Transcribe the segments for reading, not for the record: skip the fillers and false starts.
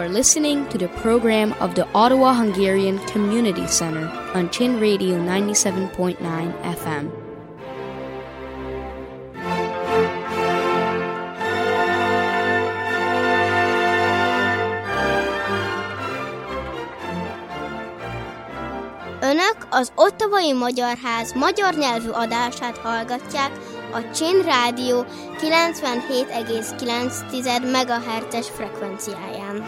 are listening to the program of the Ottawa Hungarian Community Center on Chin Radio 97.9 FM. Önök az Ottawai Magyar Ház magyar nyelvű adását hallgatják a Chin Rádió 97,9 MHz-es frekvenciáján.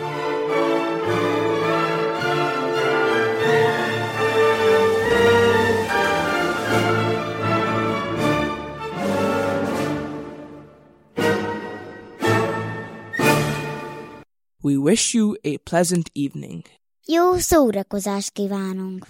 We wish you a pleasant evening. Jó szórakozást kívánunk!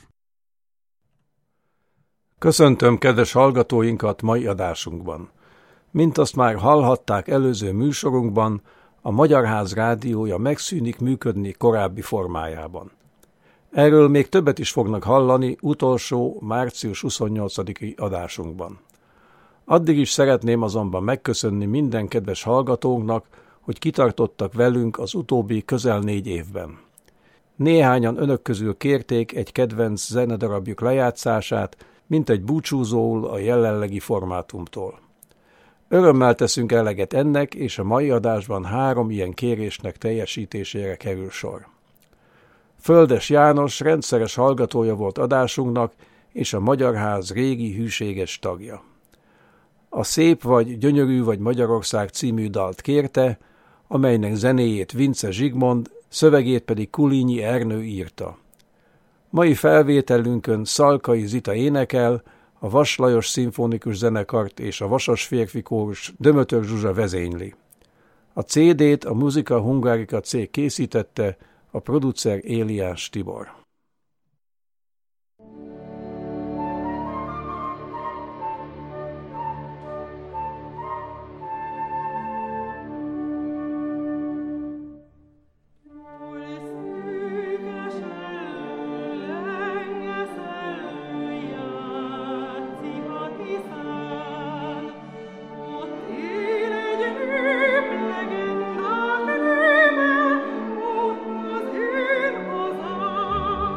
Köszöntöm kedves hallgatóinkat mai adásunkban. Mint azt már hallhatták előző műsorunkban, a Magyar Ház rádiója megszűnik működni korábbi formájában. Erről még többet is fognak hallani utolsó március 28-i adásunkban. Addig is szeretném azonban megköszönni minden kedves hallgatónknak, hogy kitartottak velünk az utóbbi közel 4 évben. Néhányan önök közül kérték egy kedvenc zenedarabjuk lejátszását, mint egy búcsúzóul a jelenlegi formátumtól. Örömmel teszünk eleget ennek, és a mai adásban 3 ilyen kérésnek teljesítésére kerül sor. Földes János rendszeres hallgatója volt adásunknak, és a Magyar Ház régi hűséges tagja. A Szép vagy Gyönyörű vagy Magyarország című dalt kérte, amelynek zenéjét Vince Zsigmond, szövegét pedig Kulínyi Ernő írta. Mai felvételünkön Szalkai Zita énekel, a Vas Lajos Szimfonikus Zenekart és a Vasas Férfi Kórus Dömötör Zsuzsa vezényli. A CD-t a Musica Hungarica cég készítette, a producer Éliás Tibor. Oh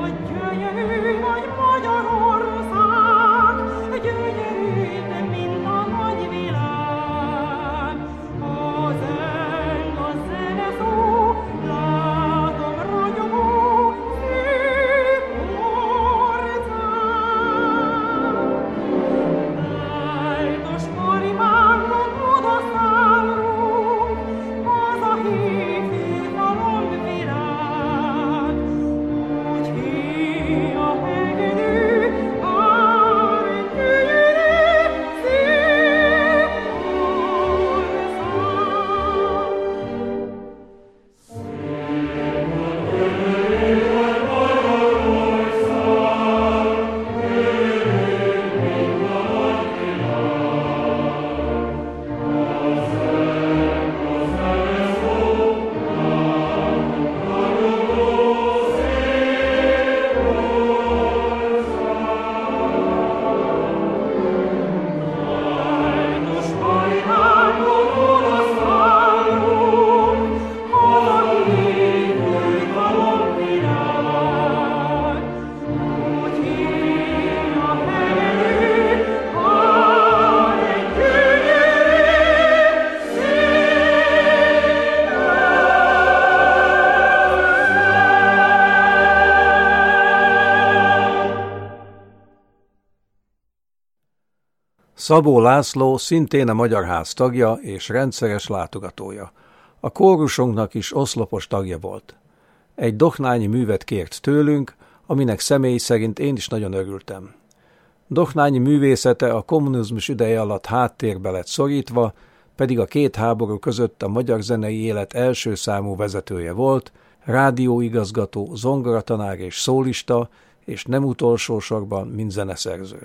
Szabó László szintén a Magyar Ház tagja és rendszeres látogatója. A kórusunknak is oszlopos tagja volt. Egy Dohnányi művet kért tőlünk, aminek személy szerint én is nagyon örültem. Dohnányi művészete a kommunizmus ideje alatt háttérbe lett szorítva, pedig a két háború között a magyar zenei élet első számú vezetője volt, rádióigazgató, zongoratanár és szólista, és nem utolsó sorban, mint zeneszerző.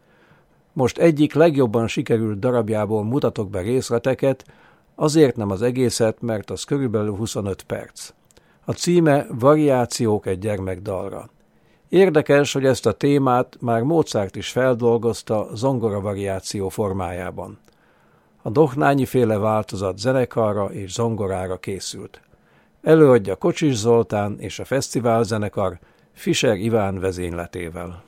Most egyik legjobban sikerült darabjából mutatok be részleteket, azért nem az egészet, mert az körülbelül 25 perc. A címe Variációk egy gyermekdalra. Érdekes, hogy ezt a témát már Mozart is feldolgozta zongora variáció formájában. A Dohnányi-féle változat zenekarra és zongorára készült. Előadja Kocsis Zoltán és a fesztiválzenekar Fischer Iván vezényletével.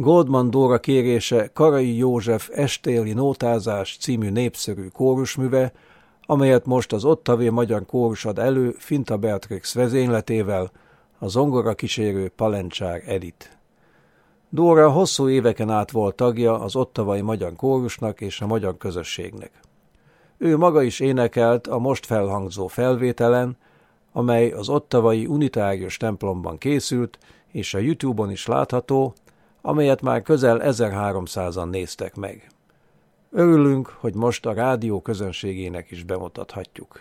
Goldman Dóra kérése Karai József Estéli nótázás című népszerű kórusműve, amelyet most az Ottawa Magyar Kórus ad elő Finta Beatrix vezényletével, a zongorakísérő Palencsár Edith. Dóra hosszú éveken át volt tagja az Ottawai Magyar Kórusnak és a magyar közösségnek. Ő maga is énekelt a most felhangzó felvételen, amely az ottawai unitárius templomban készült, és a YouTube-on is látható, amelyet már közel 1300-an néztek meg. Örülünk, hogy most a rádió közönségének is bemutathatjuk.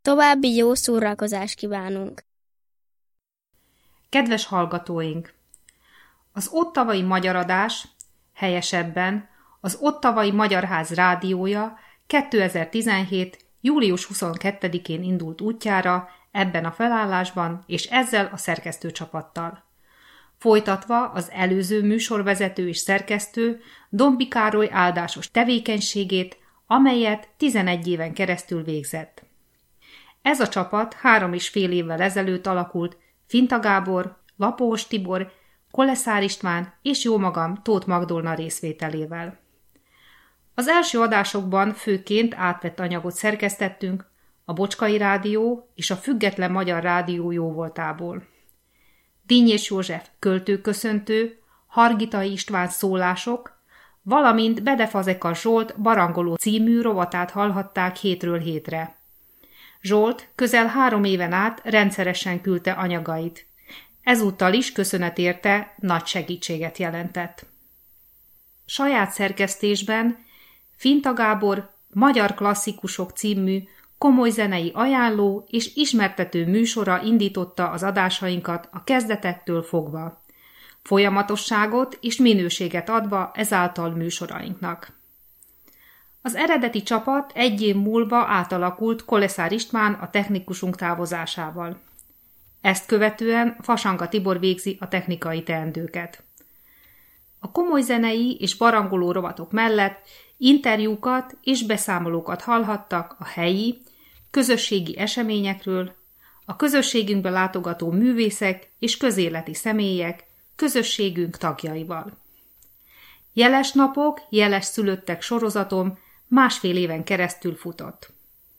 További jó szórakozást kívánunk! Kedves hallgatóink! Az ottavai magyar adás, helyesebben az Ottavai Magyar Ház rádiója 2017. július 22-én indult útjára ebben a felállásban és ezzel a szerkesztőcsapattal. Folytatva az előző műsorvezető és szerkesztő Dombi Károly áldásos tevékenységét, amelyet 11 éven keresztül végzett. Ez a csapat 3,5 évvel ezelőtt alakult Finta Gábor, Lapós Tibor, Koleszár István és jómagam Tóth Magdolna részvételével. Az első adásokban főként átvett anyagot szerkesztettünk a Bocskai Rádió és a Független Magyar Rádió jóvoltából. Dinnyés József költőköszöntő, Hargitai István szólások, valamint Bede Fazekas Zsolt Barangoló című rovatát hallhatták hétről hétre. Zsolt közel 3 éven át rendszeresen küldte anyagait. Ezúttal is köszönet érte, nagy segítséget jelentett. Saját szerkesztésben Finta Gábor Magyar Klasszikusok című komoly zenei ajánló és ismertető műsora indította az adásainkat a kezdetektől fogva, folyamatosságot és minőséget adva ezáltal műsorainknak. Az eredeti csapat 1 év múlva átalakult Koleszár István a technikusunk távozásával. Ezt követően Fasanka Tibor végzi a technikai teendőket. A komoly zenei és barangoló rovatok mellett interjúkat és beszámolókat hallhattak a helyi, közösségi eseményekről, a közösségünkbe látogató művészek és közéleti személyek, közösségünk tagjaival. Jeles napok, jeles szülöttek sorozatom 1,5 éven keresztül futott.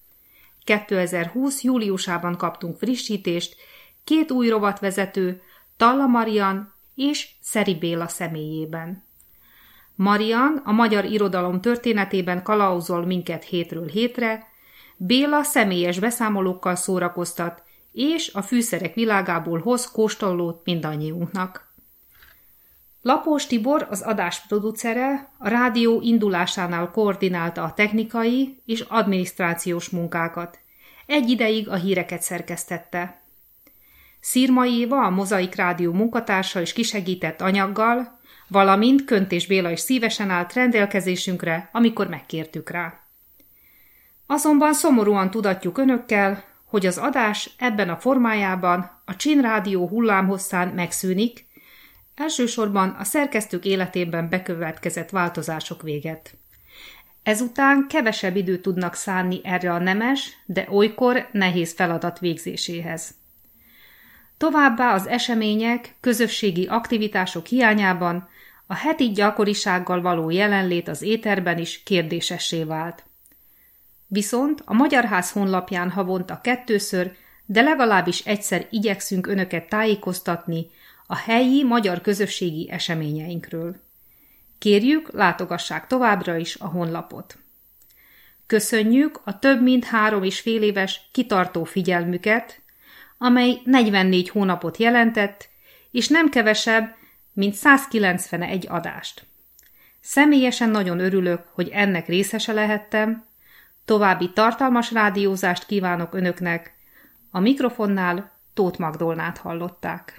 2020. júliusában kaptunk frissítést 2 új rovatvezető, Talla Marian és Szeri Béla személyében. Marian a magyar irodalom történetében kalauzol minket hétről hétre, Béla személyes beszámolókkal szórakoztat, és a fűszerek világából hoz kóstolót mindannyiunknak. Lapós Tibor, az adás producere, a rádió indulásánál koordinálta a technikai és adminisztrációs munkákat. Egy ideig a híreket szerkesztette. Szirmai Éva, a Mozaik Rádió munkatársa is kisegített anyaggal, valamint Köntés Béla is szívesen állt rendelkezésünkre, amikor megkértük rá. Azonban szomorúan tudatjuk önökkel, hogy az adás ebben a formájában a Csin Rádió hullámhosszán megszűnik, elsősorban a szerkesztők életében bekövetkezett változások véget. Ezután kevesebb időt tudnak szánni erre a nemes, de olykor nehéz feladat végzéséhez. Továbbá az események, közösségi aktivitások hiányában a heti gyakorisággal való jelenlét az éterben is kérdésessé vált. Viszont a Magyar Ház honlapján havonta 2-ször, de legalábbis egyszer igyekszünk önöket tájékoztatni a helyi magyar közösségi eseményeinkről. Kérjük, látogassák továbbra is a honlapot. Köszönjük a több mint 3,5 éves kitartó figyelmüket, amely 44 hónapot jelentett, és nem kevesebb, mint 191 adást. Személyesen nagyon örülök, hogy ennek részese lehettem, további tartalmas rádiózást kívánok önöknek, a mikrofonnál Tóth Magdolnát hallották.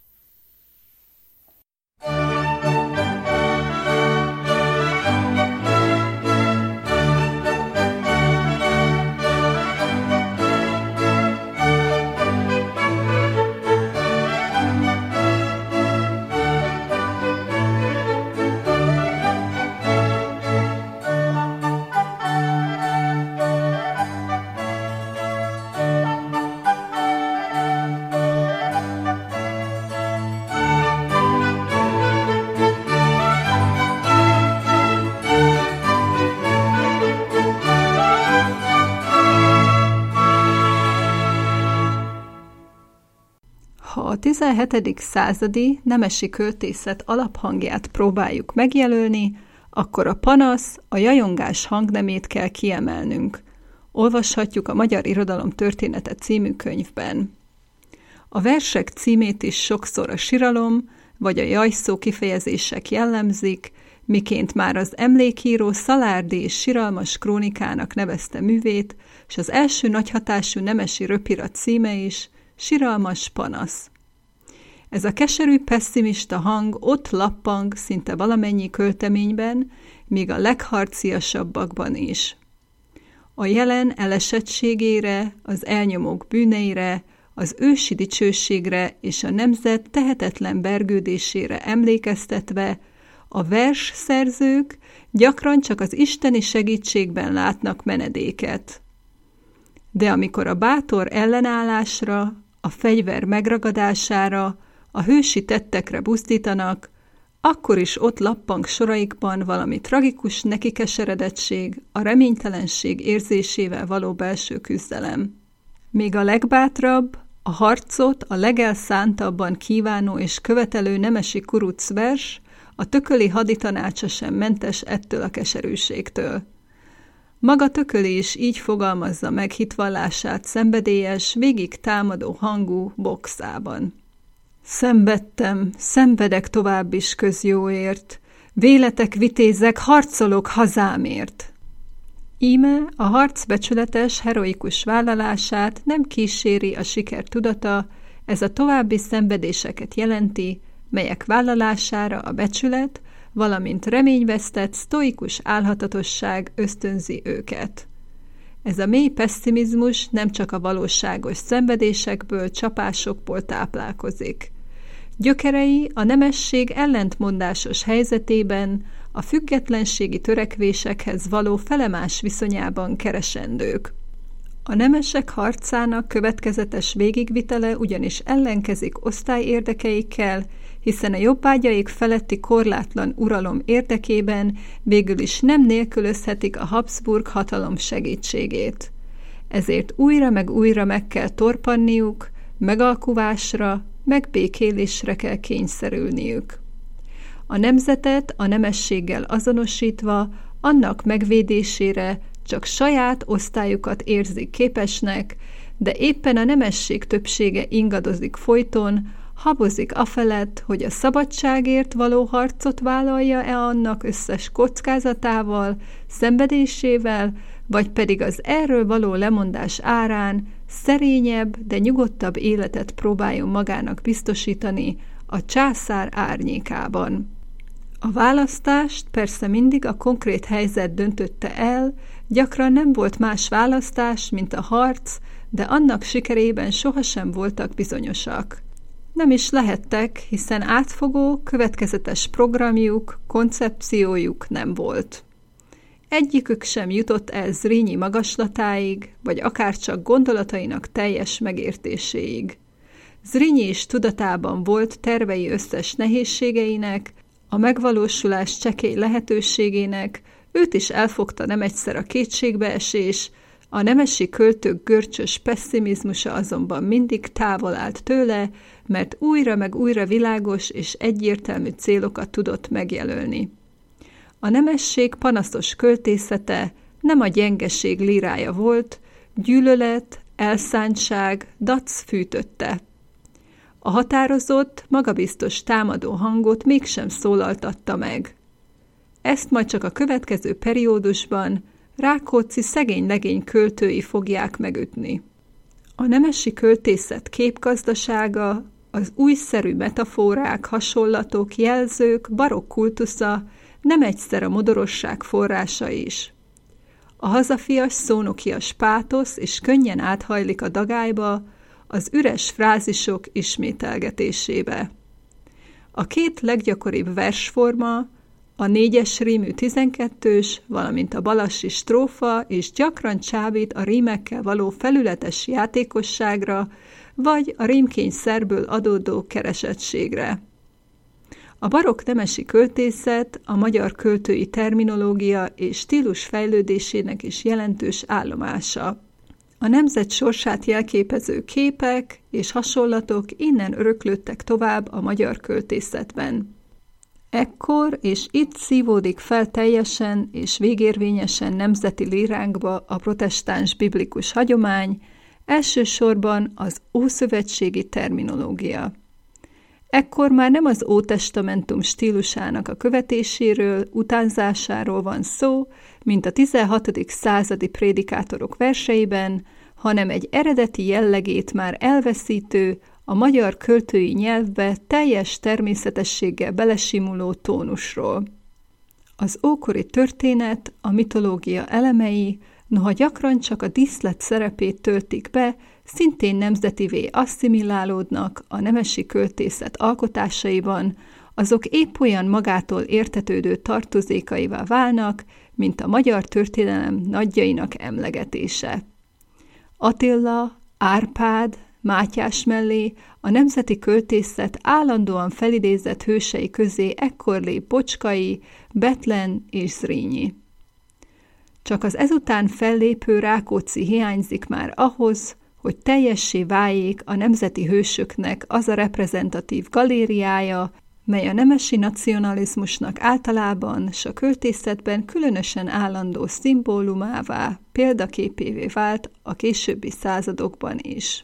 A 17. századi nemesi költészet alaphangját próbáljuk megjelölni, akkor a panasz, a jajongás hangnemét kell kiemelnünk. Olvashatjuk a Magyar Irodalom története című könyvben. A versek címét is sokszor a siralom vagy a jajszó kifejezések jellemzik, miként már az emlékíró szalárdi és siralmas krónikának nevezte művét, s az első nagyhatású nemesi röpirat címe is, Siralmas panasz. Ez a keserű, pesszimista hang ott lappang szinte valamennyi költeményben, míg a legharciasabbakban is. A jelen elesettségére, az elnyomók bűneire, az ősi dicsőségre és a nemzet tehetetlen vergődésére emlékeztetve, a versszerzők gyakran csak az isteni segítségben látnak menedéket. De amikor a bátor ellenállásra, a fegyver megragadására, a hősi tettekre buzdítanak, akkor is ott lappang soraikban valami tragikus nekikeseredettség, a reménytelenség érzésével való belső küzdelem. Még a legbátrabb, a harcot a legelszántabban kívánó és követelő nemesi kuruc vers, a Tököli haditanácsa sem mentes ettől a keserűségtől. Maga Tököli is így fogalmazza meg hitvallását szenvedélyes, végig támadó hangú boxában. Szenvedtem, szenvedek tovább is közjóért, véletek vitézek, harcolok hazámért. Íme a harc becsületes, heroikus vállalását nem kíséri a siker tudata, ez a további szenvedéseket jelenti, melyek vállalására a becsület, valamint reményvesztett, sztoikus álhatatosság ösztönzi őket. Ez a mély pesszimizmus nem csak a valóságos szenvedésekből, csapásokból táplálkozik. Gyökerei a nemesség ellentmondásos helyzetében, a függetlenségi törekvésekhez való felemás viszonyában keresendők. A nemesek harcának következetes végigvitele ugyanis ellenkezik osztályérdekeikkel, hiszen a jobbágyaik feletti korlátlan uralom érdekében végül is nem nélkülözhetik a Habsburg hatalom segítségét. Ezért újra meg kell torpanniuk, megalkuvásra, megbékélésre kell kényszerülniük. A nemzetet a nemességgel azonosítva, annak megvédésére csak saját osztályukat érzik képesnek, de éppen a nemesség többsége ingadozik folyton, habozik afelett, hogy a szabadságért való harcot vállalja-e annak összes kockázatával, szenvedésével, vagy pedig az erről való lemondás árán szerényebb, de nyugodtabb életet próbáljon magának biztosítani a császár árnyékában. A választást persze mindig a konkrét helyzet döntötte el, gyakran nem volt más választás, mint a harc, de annak sikerében sohasem voltak bizonyosak. Nem is lehettek, hiszen átfogó, következetes programjuk, koncepciójuk nem volt. Egyikük sem jutott el Zrínyi magaslatáig, vagy akárcsak gondolatainak teljes megértéséig. Zrínyi is tudatában volt tervei összes nehézségeinek, a megvalósulás csekély lehetőségének, őt is elfogta nem egyszer a kétségbeesés, a nemesi költők görcsös pesszimizmusa azonban mindig távol állt tőle, mert újra meg újra világos és egyértelmű célokat tudott megjelölni. A nemesség panaszos költészete nem a gyengeség lírája volt, gyűlölet, elszántság, dac fűtötte. A határozott, magabiztos támadó hangot mégsem szólaltatta meg. Ezt majd csak a következő periódusban Rákóczi szegény legény költői fogják megütni. A nemesi költészet képgazdasága, az újszerű metaforák, hasonlatok, jelzők, barokk kultusza nem egyszer a modorosság forrása is. A hazafias, szónokias pátosz is könnyen áthajlik a dagályba, az üres frázisok ismételgetésébe. A két leggyakoribb versforma, a 4-es rímű 12-ös, valamint a balassi strófa és gyakran csábít a rímekkel való felületes játékosságra, vagy a rímkényszerből adódó keresettségre. A barokk nemesi költészet a magyar költői terminológia és stílus fejlődésének is jelentős állomása. A nemzet sorsát jelképező képek és hasonlatok innen öröklődtek tovább a magyar költészetben. Ekkor és itt szívódik fel teljesen és végérvényesen nemzeti líránkba a protestáns biblikus hagyomány, elsősorban az ószövetségi terminológia. Ekkor már nem az Ótestamentum stílusának a követéséről, utánzásáról van szó, mint a 16. századi prédikátorok verseiben, hanem egy eredeti jellegét már elveszítő, a magyar költői nyelvbe teljes természetességgel belesimuló tónusról. Az ókori történet, a mitológia elemei, noha gyakran csak a díszlet szerepét töltik be, szintén nemzetivé asszimilálódnak a nemesi költészet alkotásaiban, azok épp olyan magától értetődő tartozékaivá válnak, mint a magyar történelem nagyjainak emlegetése. Attila, Árpád, Mátyás mellé a nemzeti költészet állandóan felidézett hősei közé ekkor lép Bocskai, Bethlen és Zrínyi. Csak az ezután fellépő Rákóczi hiányzik már ahhoz, hogy teljessé váljék a nemzeti hősöknek az a reprezentatív galériája, mely a nemesi nacionalizmusnak általában s a költészetben különösen állandó szimbólumává, példaképévé vált a későbbi századokban is.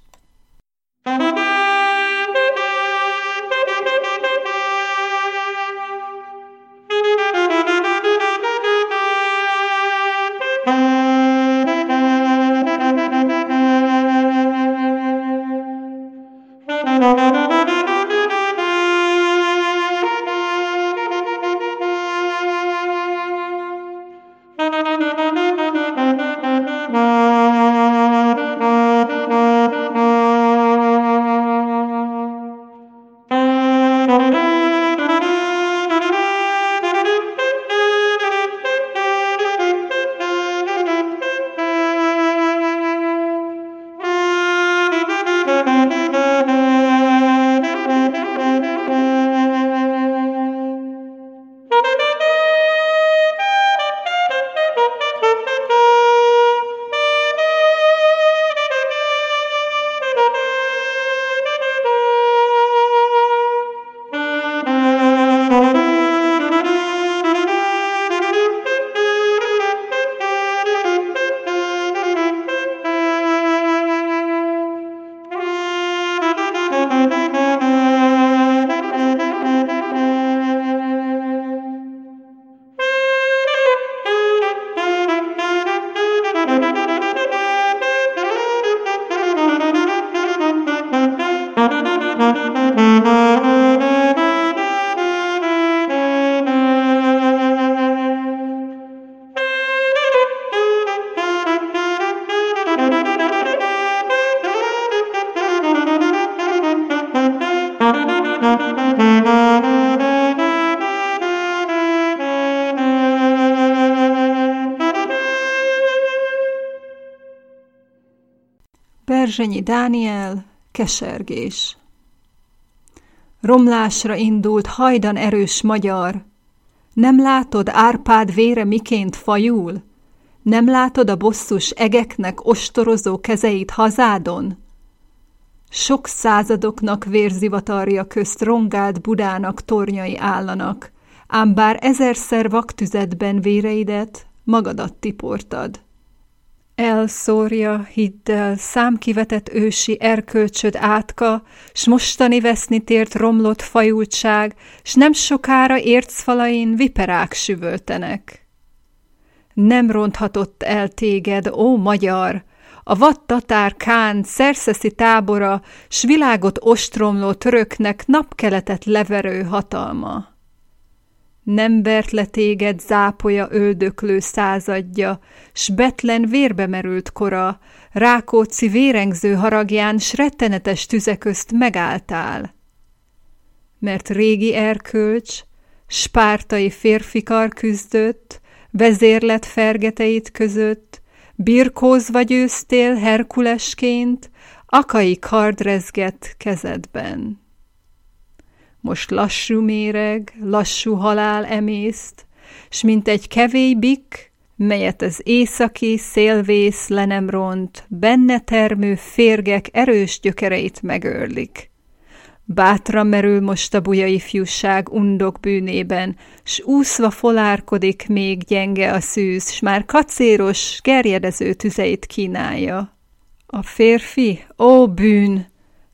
Berzsenyi Dániel, Kesergés. Romlásra indult hajdan erős magyar, nem látod Árpád vére miként fajul? Nem látod a bosszus egeknek ostorozó kezeit hazádon? Sok századoknak vérzivatarja közt rongált Budának tornyai állanak, ám bár ezerszer vaktüzetben véreidet, magadat tiportad. Elszórja, hidd el, számkivetett ősi erkölcsöd átka, s mostani veszni tért romlott fajultság, s nem sokára ércfalain viperák süvöltenek. Nem ronthatott el téged, ó magyar, a vad-tatár kán szerszeszi tábora, s világot ostromló töröknek napkeletet leverő hatalma. Nem vert le téged zápolya öldöklő századja, s Bethlen vérbe merült kora, Rákóczi vérengző haragján s rettenetes tüze közt megálltál. Mert régi erkölcs, spártai férfikar küzdött, vezérlet fergeteit között, birkózva győztél Herkulesként, akai kard rezgett kezedben. Most lassú méreg, lassú halál emészt, s mint egy kevély bikk, melyet az északi szélvész le nem ront, benne termő férgek erős gyökereit megőrlik. Bátran merül most a buja ifjúság undok bűnében, s úszva folárkodik még gyenge a szűz, s már kacéros, gerjedező tüzeit kínálja. A férfi, ó bűn,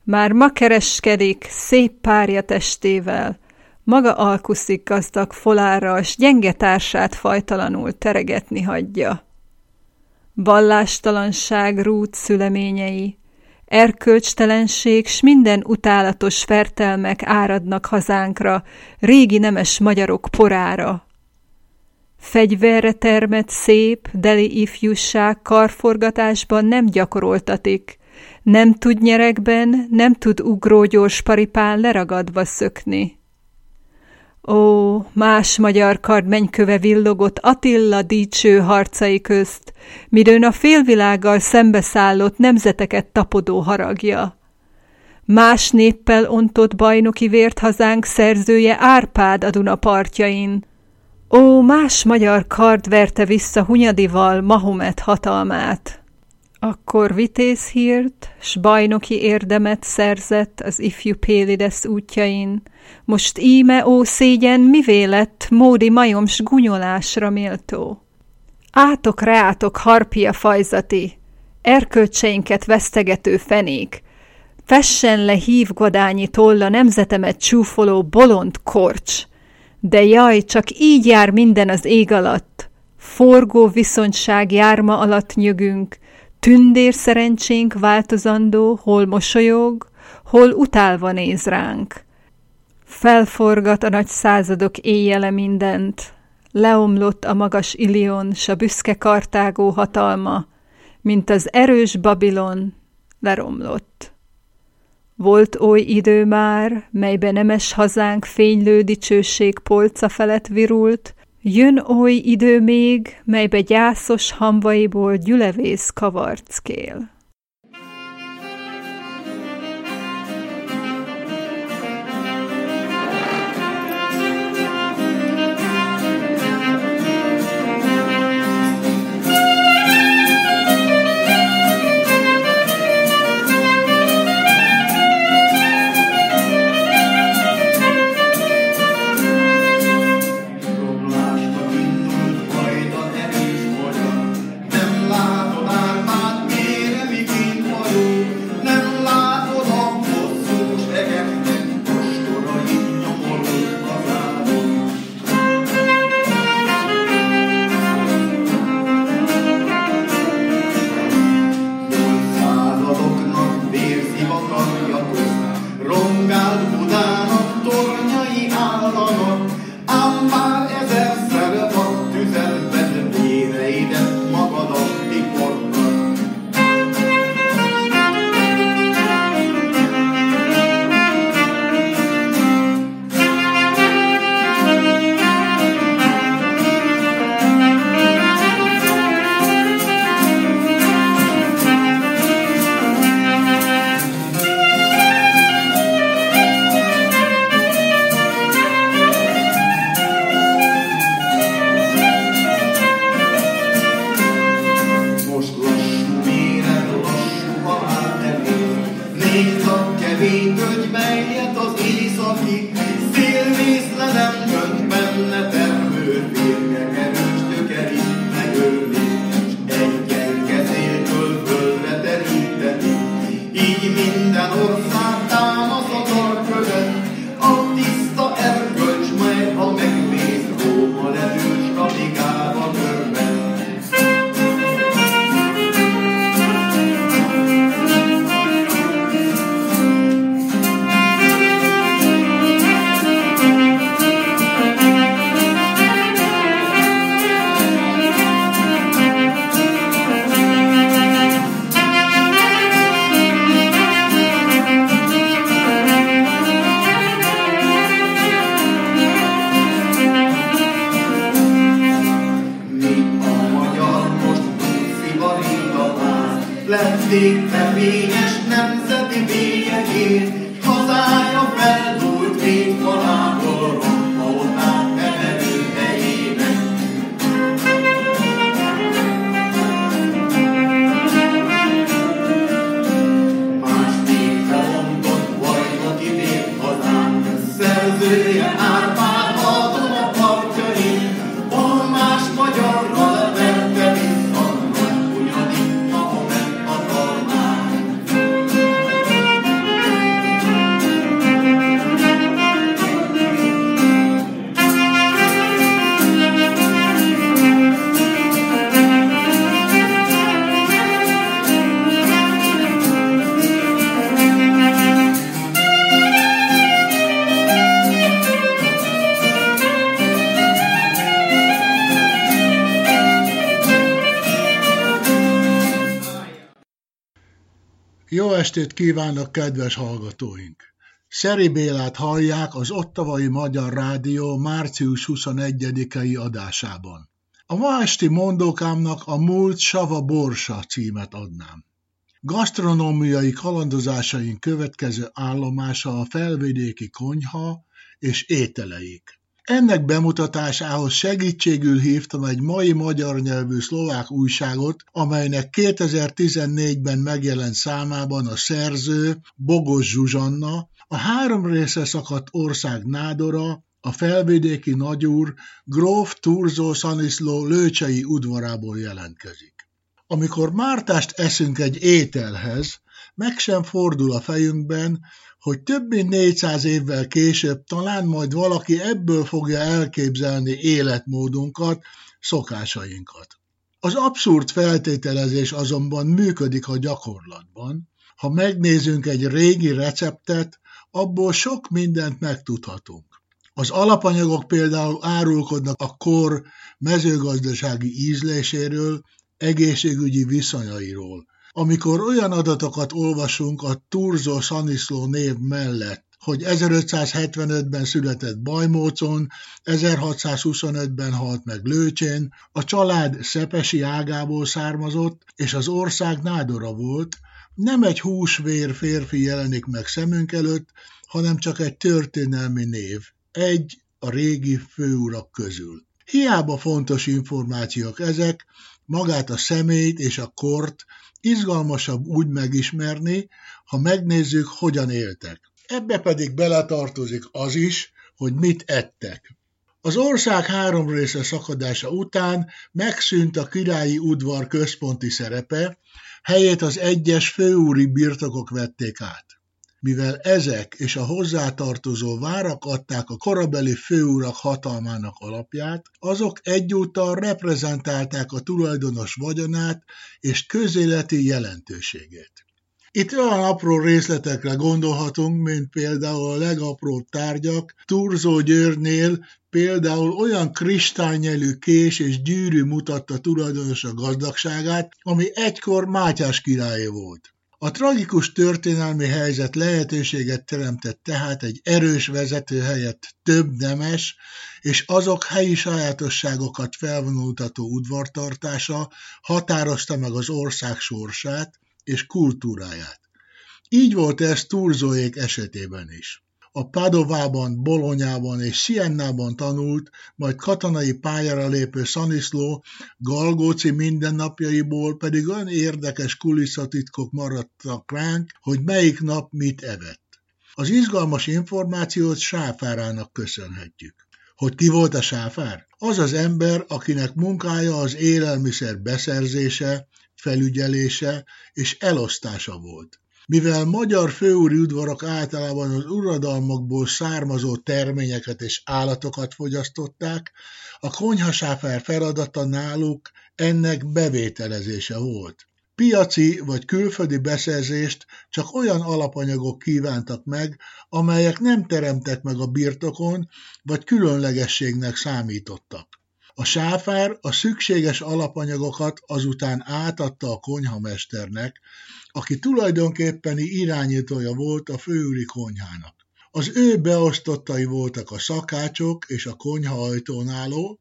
Már ma kereskedik szép párja testével, maga alkuszik gazdag folárral, s gyenge társát fajtalanul teregetni hagyja. Vallástalanság rút szüleményei, erkölcstelenség s minden utálatos fertelmek áradnak hazánkra, régi nemes magyarok porára. Fegyverre termett szép, deli ifjúság karforgatásban nem gyakoroltatik, nem tud nyeregben, nem tud ugrógyors paripán leragadva szökni. Ó, más magyar kardmennyköve villogott Attila dicső harcai közt, midőn a félvilággal szembeszállott nemzeteket tapodó haragja. Más néppel ontott bajnoki vért hazánk szerzője Árpád a Duna partjain. Ó, más magyar kard verte vissza Hunyadival Mahomet hatalmát. Akkor vitéz hírt, s bajnoki érdemet szerzett az ifjú Pélides útjain. Most íme, ó szégyen, mivé lett módi majom s gunyolásra méltó? Átok reátok, harpia fajzati, erkölcseinket vesztegető fenék, fessen le hívgodányi tolla nemzetemet csúfoló bolond korcs. De jaj, csak így jár minden az ég alatt, forgó viszontság járma alatt nyögünk, tündér szerencsénk változandó, hol mosolyog, hol utálva néz ránk. Felforgat a nagy századok éjjele mindent, leomlott a magas Ilion, s a büszke Kartágó hatalma, mint az erős Babilon leromlott. Volt oly idő már, melybe nemes hazánk fénylő dicsőség polca felett virult, jön oly idő még, melybe gyászos hamvaiból gyülevész kavarckél. Lették reményes nemzeti bélyegét, hazája feldúlt végfalából, romba otthán nevelő helyének. Más névre mondott bajnoki vért hazánk, szerzője Árpád a Duna partjain, hol más magyarral verte vissza nagy Hunyadik Mahomet hatalmát. Jó estét kívánok, kedves hallgatóink! Szeri Bélát hallják az Ottavai Magyar Rádió március 21-i adásában. A ma esti mondókámnak a múlt sava borsa címet adnám. Gasztronómiai kalandozásaink következő állomása a felvidéki konyha és ételeik. Ennek bemutatásához segítségül hívtam egy mai magyar nyelvű szlovák újságot, amelynek 2014-ben megjelent számában a szerző Bogos Zsuzsanna, a 3 részre szakadt ország nádora, a felvidéki nagyúr gróf Thurzó Szaniszló lőcsei udvarából jelentkezik. Amikor mártást eszünk egy ételhez, meg sem fordul a fejünkben, hogy több mint 400 évvel később talán majd valaki ebből fogja elképzelni életmódunkat, szokásainkat. Az abszurd feltételezés azonban működik a gyakorlatban. Ha megnézünk egy régi receptet, abból sok mindent megtudhatunk. Az alapanyagok például árulkodnak a kor mezőgazdasági ízléséről, egészségügyi viszonyairól. Amikor olyan adatokat olvasunk a Thurzó Szaniszló név mellett, hogy 1575-ben született Bajmócon, 1625-ben halt meg Lőcsén, a család szepesi ágából származott, és az ország nádora volt, nem egy húsvér férfi jelenik meg szemünk előtt, hanem csak egy történelmi név, egy a régi főurak közül. Hiába fontos információk ezek, magát a személyt és a kort izgalmasabb úgy megismerni, ha megnézzük, hogyan éltek. Ebbe pedig beletartozik az is, hogy mit ettek. Az ország 3 részre szakadása után megszűnt a királyi udvar központi szerepe, helyét az egyes főúri birtokok vették át. Mivel ezek és a hozzátartozó várak adták a korabeli főurak hatalmának alapját, azok egyúttal reprezentálták a tulajdonos vagyonát és közéleti jelentőségét. Itt olyan apró részletekre gondolhatunk, mint például a legapróbb tárgyak. Thurzó Györgynél például olyan kristálynyelű kés és gyűrű mutatta tulajdonos a gazdagságát, ami egykor Mátyás királyé volt. A tragikus történelmi helyzet lehetőséget teremtett tehát egy erős vezető helyett több nemes, és azok helyi sajátosságokat felvonultató udvartartása határozta meg az ország sorsát és kultúráját. Így volt ez Thurzóék esetében is. A Padovában, Bolonyában és Siennában tanult, majd katonai pályára lépő Szaniszló galgóci mindennapjaiból pedig olyan érdekes kulisszatitkok maradtak ránk, hogy melyik nap mit evett. Az izgalmas információt Sáfárának köszönhetjük. Hogy ki volt a sáfár? Az az ember, akinek munkája az élelmiszer beszerzése, felügyelése és elosztása volt. Mivel magyar főúri udvarak általában az uradalmakból származó terményeket és állatokat fogyasztották, a konyhasáfár feladata náluk ennek bevételezése volt. Piaci vagy külföldi beszerzést csak olyan alapanyagok kívántak meg, amelyek nem teremtek meg a birtokon, vagy különlegességnek számítottak. A sáfár a szükséges alapanyagokat azután átadta a konyhamesternek, aki tulajdonképpeni irányítója volt a főúri konyhának. Az ő beosztottai voltak a szakácsok és a konyhaajtón álló.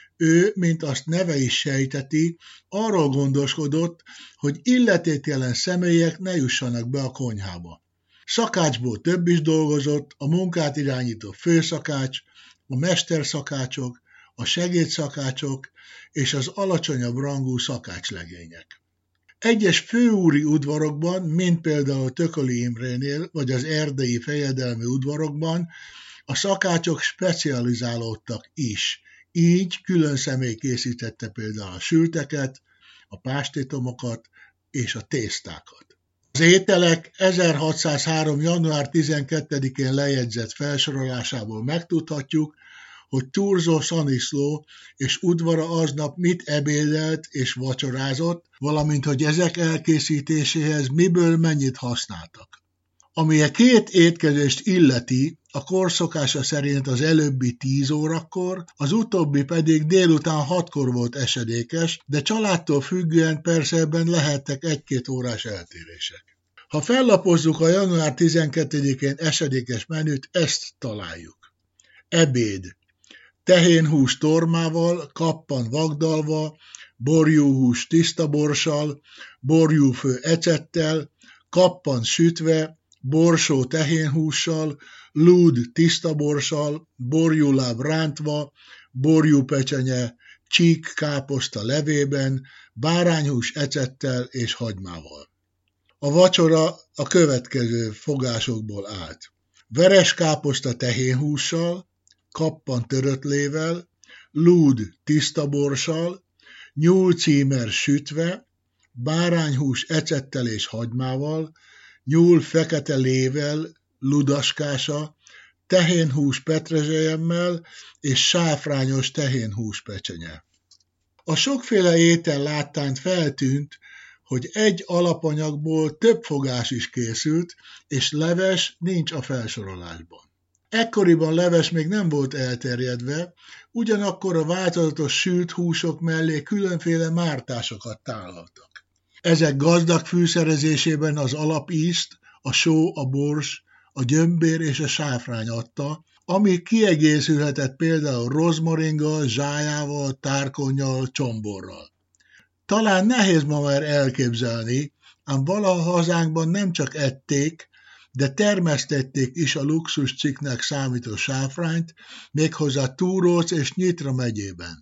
Ő, mint azt neve is sejteti, arról gondoskodott, hogy illetéktelen személyek ne jussanak be a konyhába. Szakácsból több is dolgozott, a munkát irányító főszakács, a mesterszakácsok, a segédszakácsok és az alacsonyabb rangú szakácslegények. Egyes főúri udvarokban, mint például Tököli Imrénél vagy az erdélyi fejedelmi udvarokban, a szakácsok specializálódtak is. Így külön személy készítette például a sülteket, a pástitomokat és a tésztákat. Az ételek 1603. január 12-én lejegyzett felsorolásából megtudhatjuk, hogy Thurzó Szaniszló és udvara aznap mit ebédelt és vacsorázott, valamint hogy ezek elkészítéséhez miből mennyit használtak. Ami a 2 étkezést illeti, a korszokása szerint az előbbi 10 órakor, az utóbbi pedig délután 6-kor volt esedékes, de családtól függően persze ebben lehettek 1-2 órás eltérések. Ha fellapozzuk a január 12-én esedékes menüt, ezt találjuk. Ebéd. Tehénhús tormával, kappan vagdalva, borjúhús tiszta borssal, borjúfő ecettel, kappan sütve, borsó tehénhússal, lúd tiszta borssal, borjúláb rántva, borjúpecsenye, csík káposzta levében, bárányhús ecettel és hagymával. A vacsora a következő fogásokból állt. Veres káposzta tehénhússal, kappan töröttlével, lúd tiszta borssal, nyúlcímer sütve, bárányhús ecettel és hagymával, nyúl fekete lével, ludaskása, tehénhús petrezselyemmel és sáfrányos tehénhús pecsenye. A sokféle étel láttán feltűnt, hogy egy alapanyagból több fogás is készült, és leves nincs a felsorolásban. Ekkoriban leves még nem volt elterjedve, ugyanakkor a változatos sült húsok mellé különféle mártásokat tálaltak. Ezek gazdag fűszerezésében az alapízt, a só, a bors, a gyömbér és a sáfrány adta, ami kiegészülhetett például rozmaringgal, zsájával, tárkonnyal, csomborral. Talán nehéz ma már elképzelni, ám valaha hazánkban nem csak ették, de termesztették is a luxuscikknek számító sáfrányt, méghozzá Túróc és Nyitra megyében.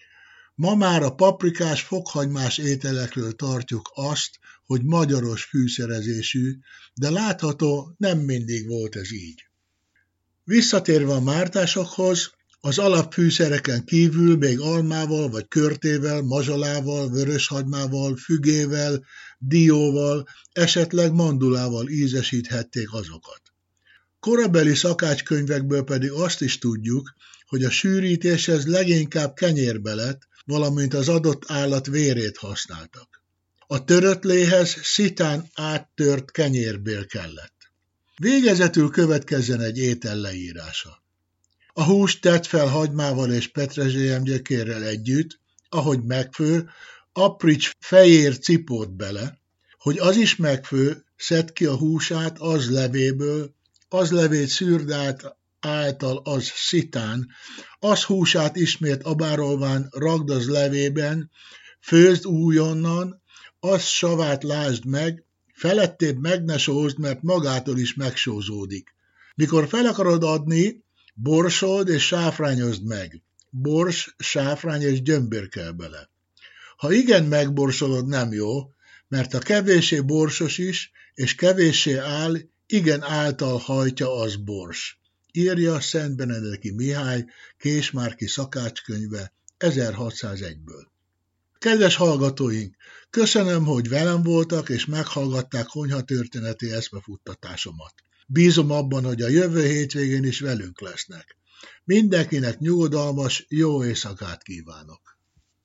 Ma már a paprikás, fokhagymás ételekről tartjuk azt, hogy magyaros fűszerezésű, de látható, nem mindig volt ez így. Visszatérve a mártásokhoz, az alapfűszereken kívül még almával vagy körtével, mazsolával, vöröshagymával, fügével, dióval, esetleg mandulával ízesíthették azokat. Korabeli szakácskönyvekből pedig azt is tudjuk, hogy a sűrítéshez leginkább kenyérbelet, valamint az adott állat vérét használtak. A töröttléhez szitán áttört kenyérbél kellett. Végezetül következzen egy étel leírása. A húst tett fel hagymával és petrezselyemgyökérrel együtt, ahogy megfő, apríts fejér cipót bele, hogy az is megfő, szedd ki a húsát az levéből, az levét szűrd át által az szitán, az húsát ismét abárolván ragd az levében, főzd újonnan, az savát lásd meg, felettébb meg ne sózd, mert magától is megsózódik. Mikor fel akarod adni, borsold és sáfrányozd meg. Bors, sáfrány és gyömbér kell bele. Ha igen megborsolod, nem jó, mert a kevéssé borsos is, és kevéssé áll, igen által hajtja az bors. Írja Szent Benedeki Mihály, Késmárki szakácskönyve 1601-ből. Kedves hallgatóink, köszönöm, hogy velem voltak, és meghallgatták konyhatörténeti eszmefuttatásomat. Bízom abban, hogy a jövő hétvégén is velünk lesznek. Mindenkinek nyugodalmas, jó éjszakát kívánok!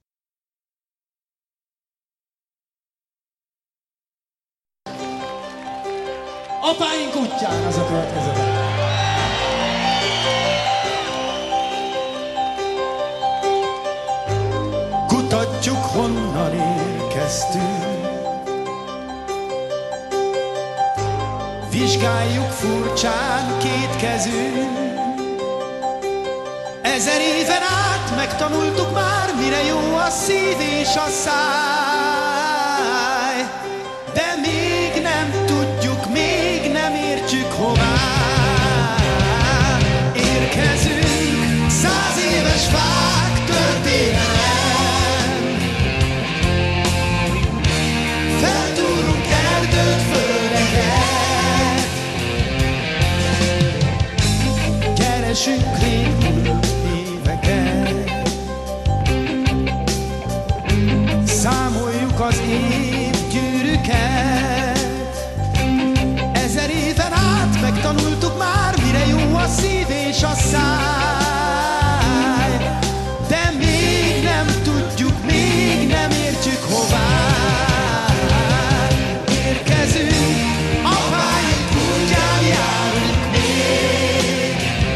Apáink útján az a következő. Kutatjuk, honnan érkeztünk, vizsgáljuk furcsán két kezünk. 1000 éven át megtanultuk már, mire jó a szív és a száj, de még nem tudjuk, még nem értjük hová. Érkezünk 100 éves fák történelem, feltúrunk erdőt, földeket, keresünk régmúlt éveket, számoljuk az évgyűrűket. 1000 éven át megtanultuk már, mire jó a szív és a száj, de még nem tudjuk, még nem értjük hová. Érkezünk, apáink útján járunk még,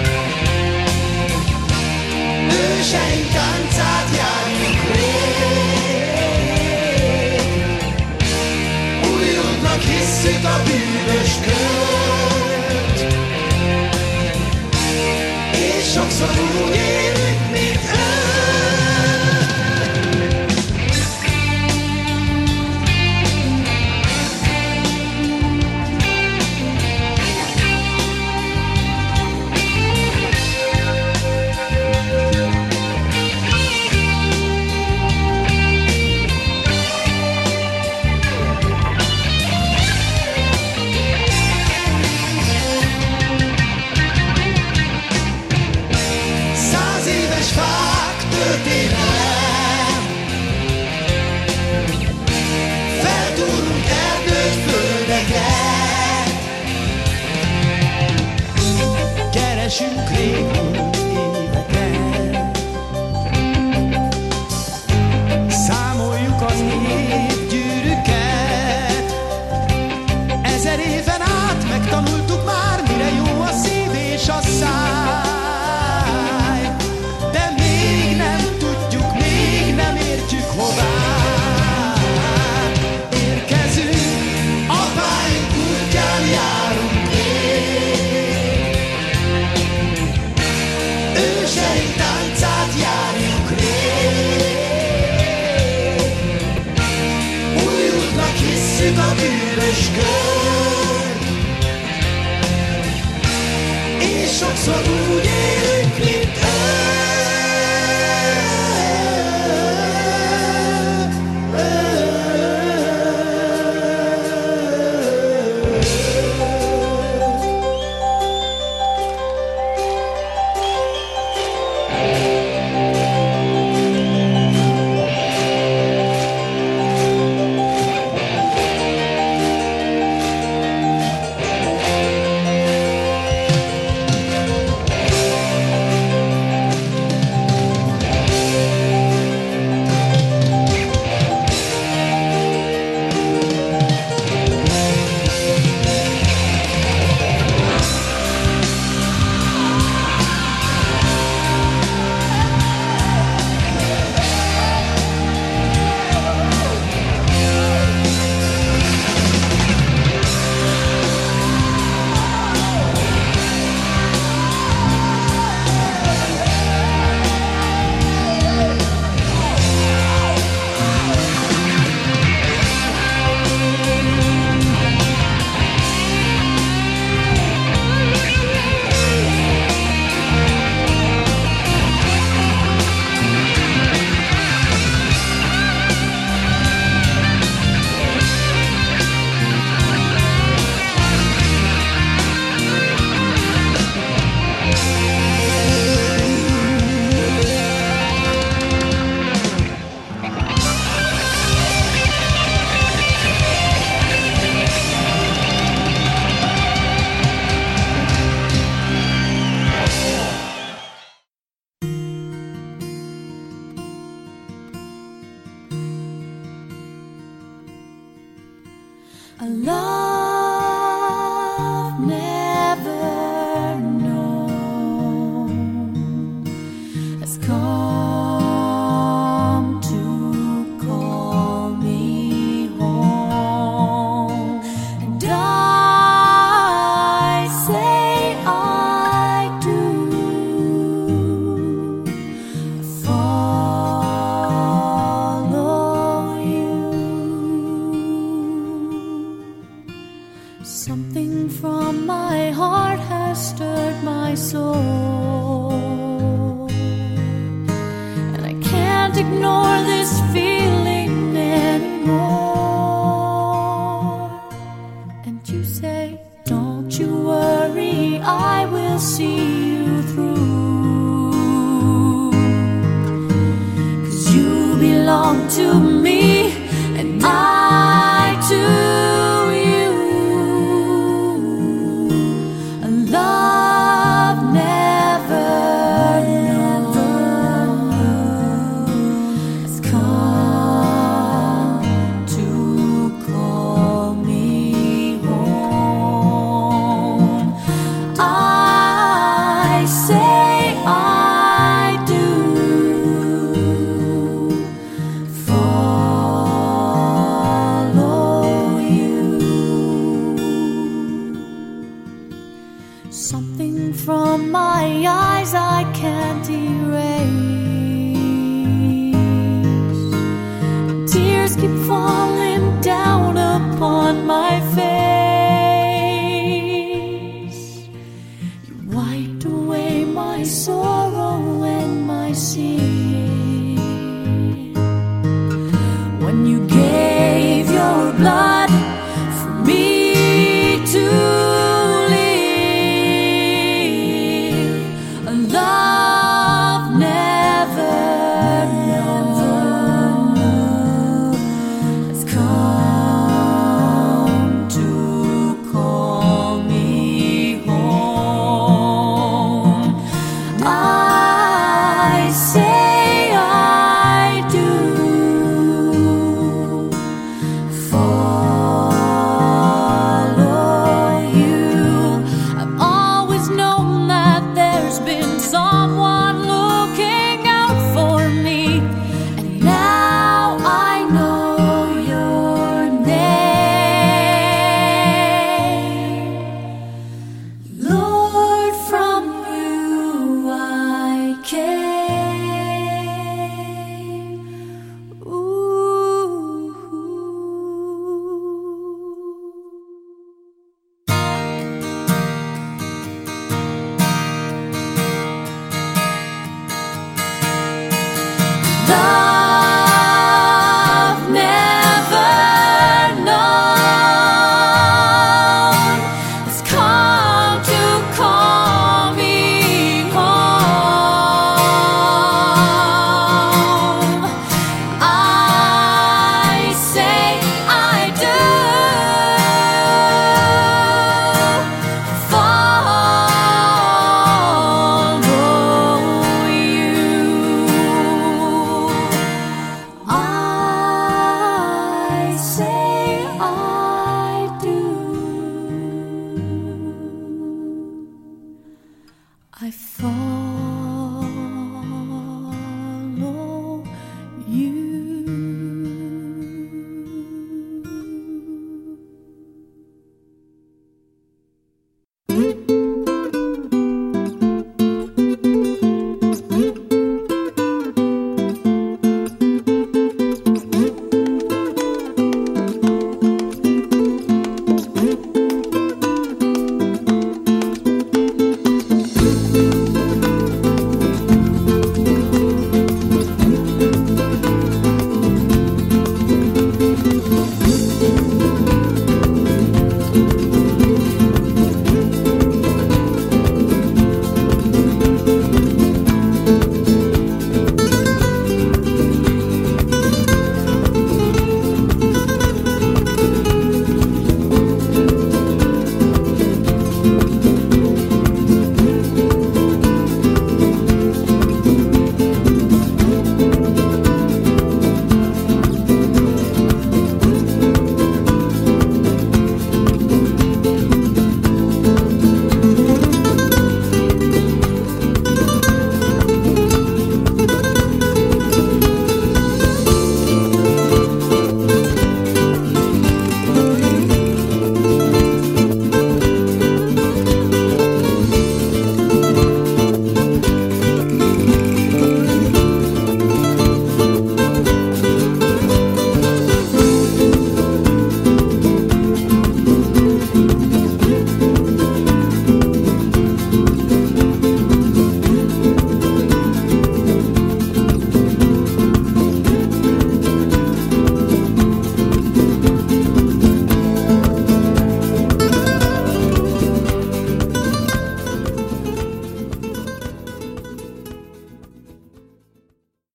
őseink táncát járjuk rég. Új útnak hisszük a bűnös kört, és sokszor úgy élünk, mint keresünk régmúlt éveket, számoljuk az évgyűrűket. 1000 éven át megtanultuk már, mire jó a szív és a száj, de még nem tudjuk, még nem értjük hová érkezünk, apáink útján járunk. Őseink táncát járjuk rég, új útnak hisszük a bűnös kört, és sokszor úgy élünk, mint a love never known has come to call me home, and I say I do. Follow you. Something from my heart has stirred my soul, and I can't ignore this feeling anymore. And you say, don't you worry, I will see you through, 'cause you belong to me, and I to you. A love never has come to call me home. I blood.